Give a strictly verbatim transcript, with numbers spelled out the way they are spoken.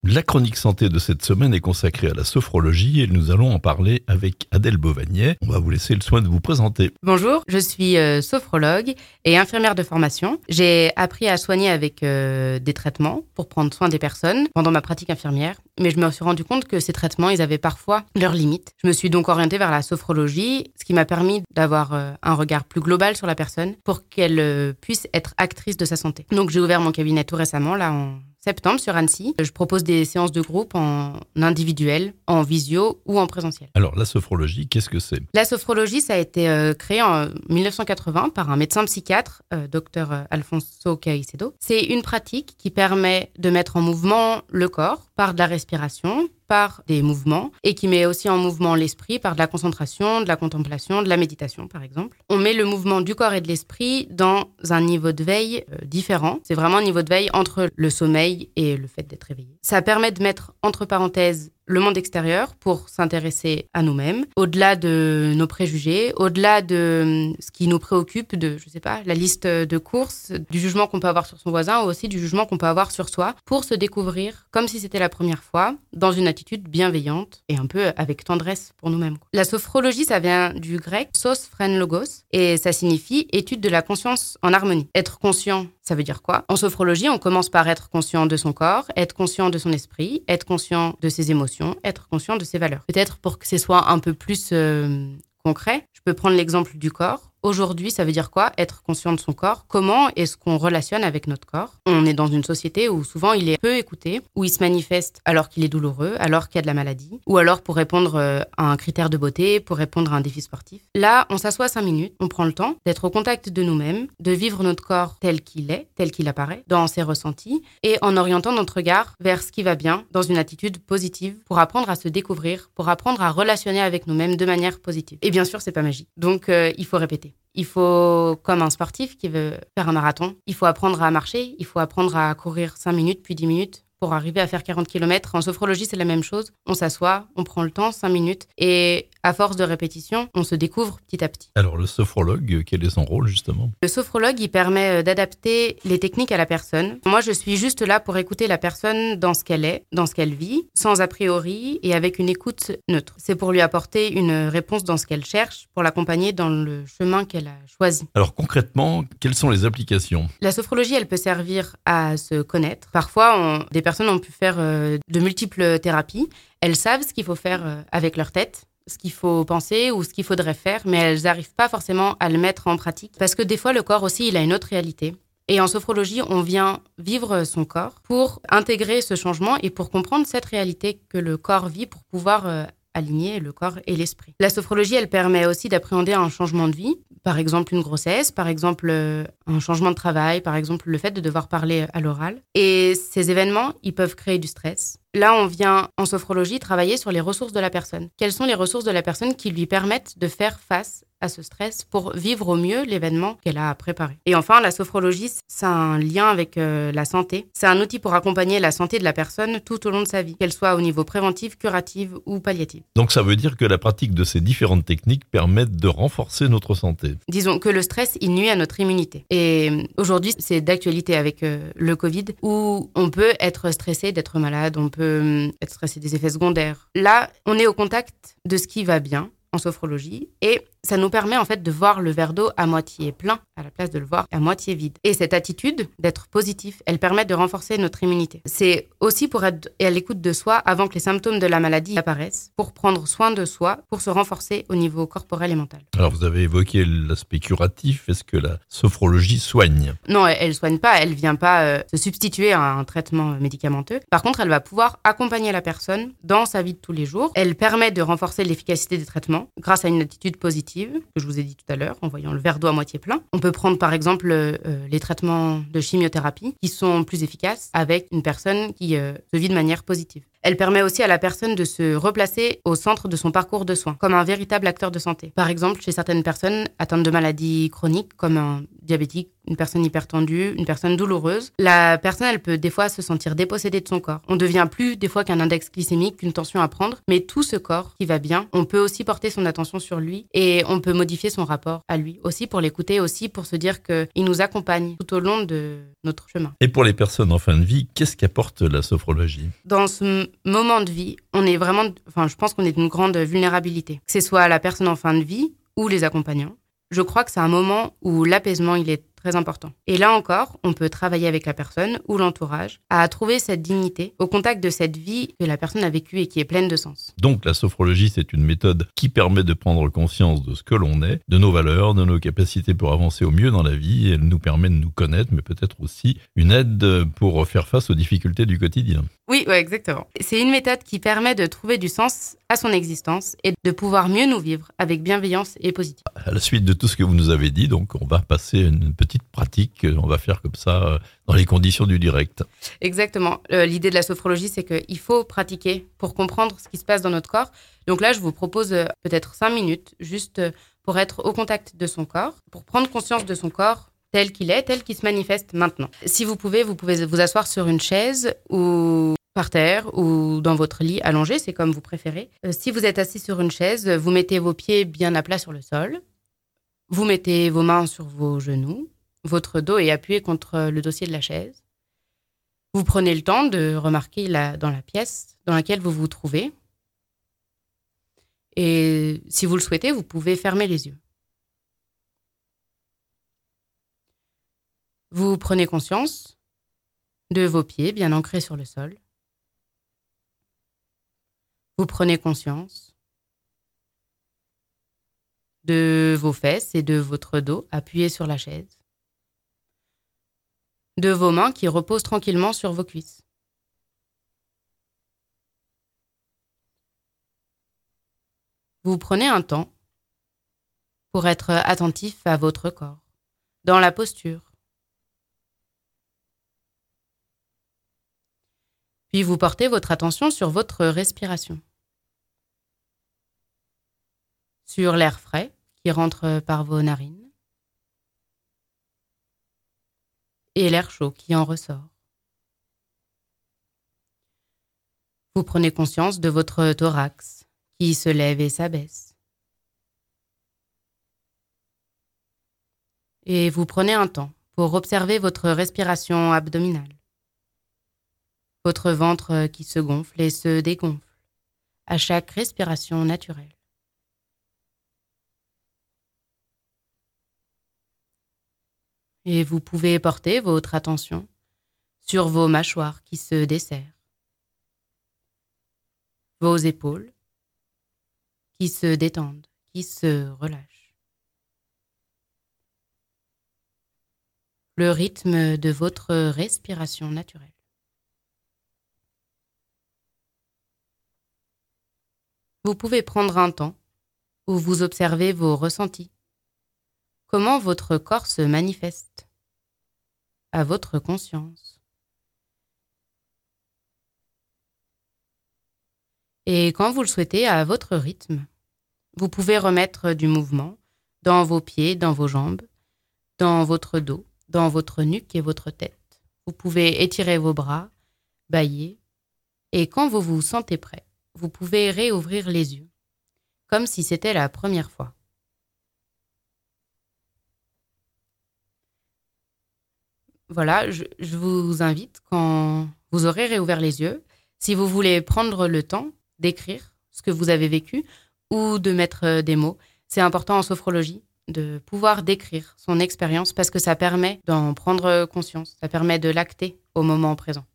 La chronique santé de cette semaine est consacrée à la sophrologie et nous allons en parler avec Adèle Beauvagnet. On va vous laisser le soin de vous présenter. Bonjour, je suis euh, sophrologue et infirmière de formation. J'ai appris à soigner avec euh, des traitements pour prendre soin des personnes pendant ma pratique infirmière, mais je me suis rendu compte que ces traitements, ils avaient parfois leurs limites. Je me suis donc orientée vers la sophrologie, ce qui m'a permis d'avoir euh, un regard plus global sur la personne pour qu'elle euh, puisse être actrice de sa santé. Donc j'ai ouvert mon cabinet tout récemment, là en septembre, sur Annecy. Je propose des séances de groupe en individuel, en visio ou en présentiel. Alors, la sophrologie, qu'est-ce que c'est ? La sophrologie, ça a été euh, créé en dix-neuf cent quatre-vingts par un médecin psychiatre, euh, docteur Alfonso Caicedo. C'est une pratique qui permet de mettre en mouvement le corps par de la respiration, par des mouvements, et qui met aussi en mouvement l'esprit par de la concentration, de la contemplation, de la méditation, par exemple. On met le mouvement du corps et de l'esprit dans un niveau de veille euh, différent. C'est vraiment un niveau de veille entre le sommeil et le fait d'être éveillé. Ça permet de mettre entre parenthèses le monde extérieur pour s'intéresser à nous-mêmes, au-delà de nos préjugés, au-delà de ce qui nous préoccupe, de, je sais pas, la liste de courses, du jugement qu'on peut avoir sur son voisin ou aussi du jugement qu'on peut avoir sur soi, pour se découvrir comme si c'était la première fois, dans une attitude bienveillante et un peu avec tendresse pour nous-mêmes. La sophrologie, ça vient du grec sos phren logos et ça signifie étude de la conscience en harmonie. Être conscient, ça veut dire quoi ? En sophrologie, on commence par être conscient de son corps, être conscient de son esprit, être conscient de ses émotions, être conscient de ses valeurs. Peut-être pour que ce soit un peu plus euh, concret, je peux prendre l'exemple du corps. Aujourd'hui, ça veut dire quoi ? Être conscient de son corps. Comment est-ce qu'on relationne avec notre corps ? On est dans une société où souvent il est peu écouté, où il se manifeste alors qu'il est douloureux, alors qu'il y a de la maladie, ou alors pour répondre à un critère de beauté, pour répondre à un défi sportif. Là, on s'assoit cinq minutes, on prend le temps d'être au contact de nous-mêmes, de vivre notre corps tel qu'il est, tel qu'il apparaît, dans ses ressentis, et en orientant notre regard vers ce qui va bien, dans une attitude positive, pour apprendre à se découvrir, pour apprendre à relationner avec nous-mêmes de manière positive. Et bien sûr, c'est pas magique. Donc, euh, il faut répéter. Il faut, comme un sportif qui veut faire un marathon, il faut apprendre à marcher, il faut apprendre à courir cinq minutes, puis dix minutes pour arriver à faire quarante kilomètres. En sophrologie, c'est la même chose. On s'assoit, on prend le temps, cinq minutes, et à force de répétition, on se découvre petit à petit. Alors, le sophrologue, quel est son rôle, justement ? Le sophrologue, il permet d'adapter les techniques à la personne. Moi, je suis juste là pour écouter la personne dans ce qu'elle est, dans ce qu'elle vit, sans a priori et avec une écoute neutre. C'est pour lui apporter une réponse dans ce qu'elle cherche, pour l'accompagner dans le chemin qu'elle a choisi. Alors, concrètement, quelles sont les applications ? La sophrologie, elle peut servir à se connaître. Parfois, on, des personnes ont pu faire euh, de multiples thérapies. Elles savent ce qu'il faut faire euh, avec leur tête, ce qu'il faut penser ou ce qu'il faudrait faire, mais elles n'arrivent pas forcément à le mettre en pratique. Parce que des fois, le corps aussi, il a une autre réalité. Et en sophrologie, on vient vivre son corps pour intégrer ce changement et pour comprendre cette réalité que le corps vit pour pouvoir euh, aligner le corps et l'esprit. La sophrologie, elle permet aussi d'appréhender un changement de vie, par exemple une grossesse, par exemple euh, un changement de travail, par exemple le fait de devoir parler à l'oral. Et ces événements, ils peuvent créer du stress. Là, on vient en sophrologie travailler sur les ressources de la personne. Quelles sont les ressources de la personne qui lui permettent de faire face à ce stress pour vivre au mieux l'événement qu'elle a à préparer. Et enfin, la sophrologie, c'est un lien avec euh, la santé. C'est un outil pour accompagner la santé de la personne tout au long de sa vie, qu'elle soit au niveau préventif, curatif ou palliatif. Donc ça veut dire que la pratique de ces différentes techniques permettent de renforcer notre santé. Disons que le stress, il nuit à notre immunité. Et aujourd'hui, c'est d'actualité avec euh, le Covid, où on peut être stressé d'être malade, on peut euh, être stressé des effets secondaires. Là, on est au contact de ce qui va bien en sophrologie et ça nous permet en fait de voir le verre d'eau à moitié plein à la place de le voir à moitié vide. Et cette attitude d'être positif, elle permet de renforcer notre immunité. C'est aussi pour être à l'écoute de soi avant que les symptômes de la maladie apparaissent, pour prendre soin de soi, pour se renforcer au niveau corporel et mental. Alors vous avez évoqué l'aspect curatif, est-ce que la sophrologie soigne ? Non, elle ne soigne pas, elle ne vient pas euh, se substituer à un traitement médicamenteux. Par contre, elle va pouvoir accompagner la personne dans sa vie de tous les jours. Elle permet de renforcer l'efficacité des traitements grâce à une attitude positive, que je vous ai dit tout à l'heure, en voyant le verre d'eau à moitié plein. On peut prendre par exemple euh, les traitements de chimiothérapie qui sont plus efficaces avec une personne qui euh, se vit de manière positive. Elle permet aussi à la personne de se replacer au centre de son parcours de soins, comme un véritable acteur de santé. Par exemple, chez certaines personnes atteintes de maladies chroniques, comme un diabétique une personne hypertendue, une personne douloureuse, la personne, elle peut des fois se sentir dépossédée de son corps. On devient plus des fois qu'un index glycémique, qu'une tension à prendre, mais tout ce corps qui va bien, on peut aussi porter son attention sur lui et on peut modifier son rapport à lui aussi pour l'écouter, aussi pour se dire qu'il nous accompagne tout au long de notre chemin. Et pour les personnes en fin de vie, qu'est-ce qu'apporte la sophrologie ? Dans ce moment de vie, on est vraiment, enfin, je pense qu'on est d'une grande vulnérabilité. Que ce soit la personne en fin de vie ou les accompagnants. Je crois que c'est un moment où l'apaisement, il est très important. Et là encore, on peut travailler avec la personne ou l'entourage à trouver cette dignité au contact de cette vie que la personne a vécue et qui est pleine de sens. Donc la sophrologie, c'est une méthode qui permet de prendre conscience de ce que l'on est, de nos valeurs, de nos capacités pour avancer au mieux dans la vie. Elle nous permet de nous connaître, mais peut-être aussi une aide pour faire face aux difficultés du quotidien. Oui, ouais, exactement. C'est une méthode qui permet de trouver du sens à son existence et de pouvoir mieux nous vivre avec bienveillance et positif. À la suite de tout ce que vous nous avez dit, donc on va passer à une petite pratique, on va faire comme ça dans les conditions du direct. Exactement. Euh, l'idée de la sophrologie, c'est qu'il faut pratiquer pour comprendre ce qui se passe dans notre corps. Donc là, je vous propose euh, peut-être cinq minutes juste euh, pour être au contact de son corps, pour prendre conscience de son corps tel qu'il est, tel qu'il se manifeste maintenant. Si vous pouvez, vous pouvez vous asseoir sur une chaise ou par terre ou dans votre lit allongé, c'est comme vous préférez. Euh, si vous êtes assis sur une chaise, vous mettez vos pieds bien à plat sur le sol. Vous mettez vos mains sur vos genoux. Votre dos est appuyé contre le dossier de la chaise. Vous prenez le temps de remarquer la, dans la pièce dans laquelle vous vous trouvez. Et si vous le souhaitez, vous pouvez fermer les yeux. Vous prenez conscience de vos pieds bien ancrés sur le sol. Vous prenez conscience de vos fesses et de votre dos appuyés sur la chaise. De vos mains qui reposent tranquillement sur vos cuisses. Vous prenez un temps pour être attentif à votre corps, dans la posture. Puis vous portez votre attention sur votre respiration, sur l'air frais qui rentre par vos narines et l'air chaud qui en ressort. Vous prenez conscience de votre thorax qui se lève et s'abaisse. Et vous prenez un temps pour observer votre respiration abdominale. Votre ventre qui se gonfle et se dégonfle à chaque respiration naturelle. Et vous pouvez porter votre attention sur vos mâchoires qui se desserrent, vos épaules qui se détendent, qui se relâchent. Le rythme de votre respiration naturelle. Vous pouvez prendre un temps où vous observez vos ressentis. Comment votre corps se manifeste à votre conscience. Et quand vous le souhaitez, à votre rythme, vous pouvez remettre du mouvement dans vos pieds, dans vos jambes, dans votre dos, dans votre nuque et votre tête. Vous pouvez étirer vos bras, bâiller, et quand vous vous sentez prêt, vous pouvez réouvrir les yeux, comme si c'était la première fois. Voilà, je, je vous invite, quand vous aurez réouvert les yeux, si vous voulez prendre le temps d'écrire ce que vous avez vécu ou de mettre des mots. C'est important en sophrologie de pouvoir décrire son expérience parce que ça permet d'en prendre conscience, ça permet de l'acter au moment présent.